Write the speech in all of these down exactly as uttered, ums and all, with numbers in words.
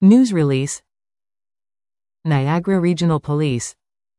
News release. Niagara Regional Police.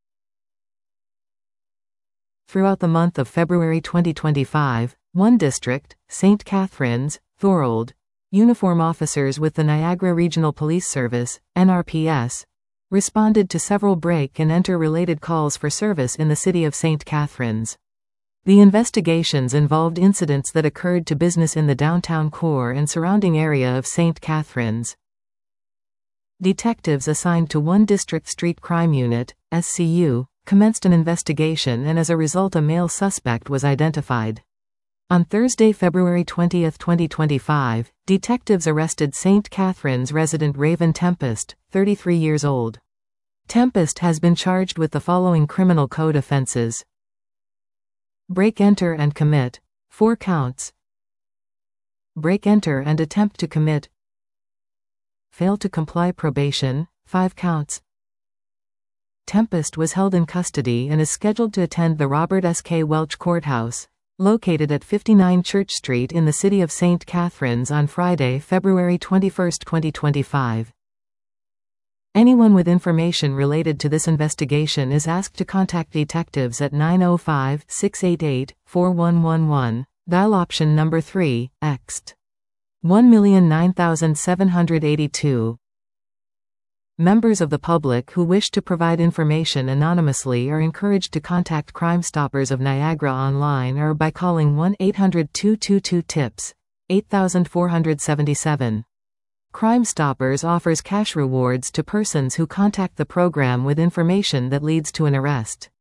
Throughout the month of February twenty twenty-five, one District, Saint Catharines, Thorold, uniform officers with the Niagara Regional Police Service, N R P S, responded to several break-and-enter related calls for service in the city of Saint Catharines. The investigations involved incidents that occurred to business in the downtown core and surrounding area of Saint Catharines. Detectives assigned to one District Street Crime Unit, S C U, commenced an investigation, and as a result a male suspect was identified. On Thursday, February twentieth, twenty twenty-five, detectives arrested Saint Catharines resident Raven Tempest, thirty-three years old. Tempest has been charged with the following criminal code offenses: break-enter and commit, four counts; break-enter and attempt to commit; fail to comply probation, five counts. Tempest was held in custody and is scheduled to attend the Robert S. K. Welch Courthouse, located at fifty-nine Church Street in the city of Saint Catharines, on Friday, February twenty-first, twenty twenty-five. Anyone with information related to this investigation is asked to contact detectives at nine oh five, six eight eight, four one one one, dial option number three, ext. one million nine thousand seven hundred eighty-two. Members of the public who wish to provide information anonymously are encouraged to contact Crime Stoppers of Niagara online or by calling one eight hundred, two two two, TIPS, eight four seven seven. Crime Stoppers offers cash rewards to persons who contact the program with information that leads to an arrest.